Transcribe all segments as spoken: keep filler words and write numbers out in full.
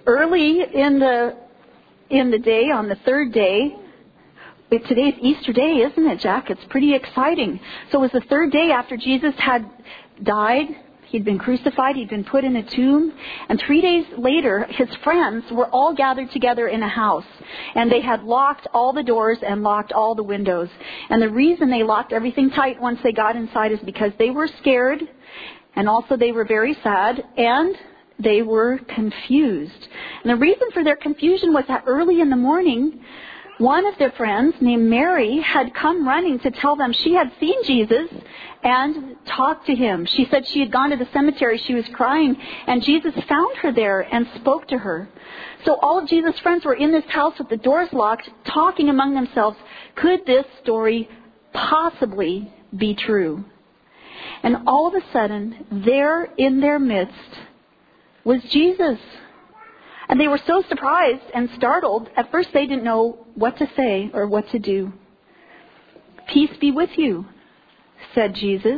early in the in the day, on the third day, it, today's Easter day, isn't it, Jack? It's pretty exciting. So it was the third day after Jesus had died. He'd been crucified. He'd been put in a tomb. And three days later, his friends were all gathered together in a house. And they had locked all the doors and locked all the windows. And the reason they locked everything tight once they got inside is because they were scared. And also they were very sad. And they were confused. And the reason for their confusion was that early in the morning, one of their friends named Mary had come running to tell them she had seen Jesus and talked to him. She said she had gone to the cemetery. She was crying, and Jesus found her there and spoke to her. So all of Jesus' friends were in this house with the doors locked, talking among themselves, could this story possibly be true? And all of a sudden, there in their midst was Jesus. And they were so surprised and startled, at first they didn't know what to say or what to do. "Peace be with you," said Jesus.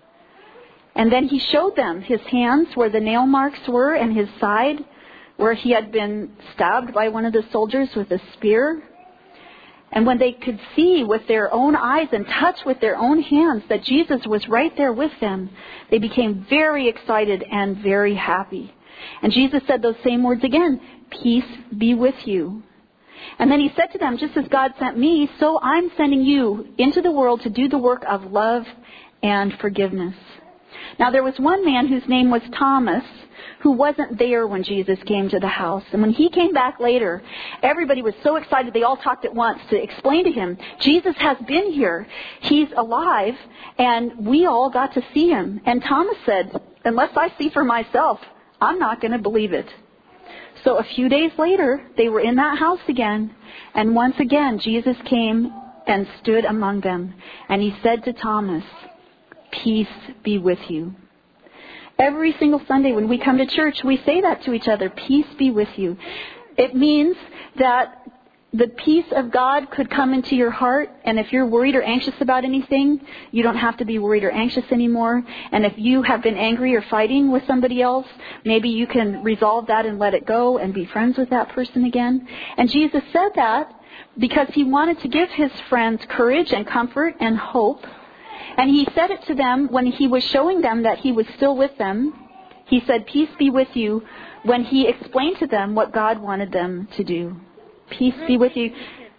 And then he showed them his hands where the nail marks were and his side where he had been stabbed by one of the soldiers with a spear. And when they could see with their own eyes and touch with their own hands that Jesus was right there with them, they became very excited and very happy. And Jesus said those same words again, "Peace be with you." And then he said to them, "Just as God sent me, so I'm sending you into the world to do the work of love and forgiveness." Now there was one man whose name was Thomas, who wasn't there when Jesus came to the house. And when he came back later, everybody was so excited they all talked at once to explain to him, Jesus has been here. He's alive, and we all got to see him. And Thomas said, "Unless I see for myself, I'm not going to believe it." So a few days later, they were in that house again. And once again, Jesus came and stood among them. And he said to Thomas, "Peace be with you." Every single Sunday when we come to church, we say that to each other, "Peace be with you." It means that the peace of God could come into your heart. And if you're worried or anxious about anything, you don't have to be worried or anxious anymore. And if you have been angry or fighting with somebody else, maybe you can resolve that and let it go and be friends with that person again. And Jesus said that because he wanted to give his friends courage and comfort and hope. And he said it to them when he was showing them that he was still with them. He said, "Peace be with you," when he explained to them what God wanted them to do. Peace be with you.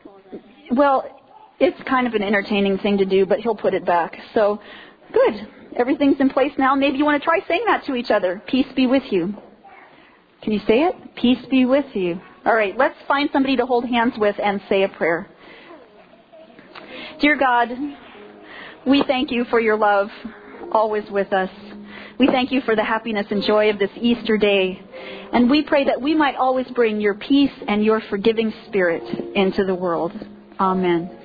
Well, it's kind of an entertaining thing to do, but he'll put it back. So, good. Everything's in place now. Maybe you want to try saying that to each other. Peace be with you. Can you say it? Peace be with you. All right, let's find somebody to hold hands with and say a prayer. Dear God, we thank you for your love always with us. We thank you for the happiness and joy of this Easter day. And we pray that we might always bring your peace and your forgiving spirit into the world. Amen.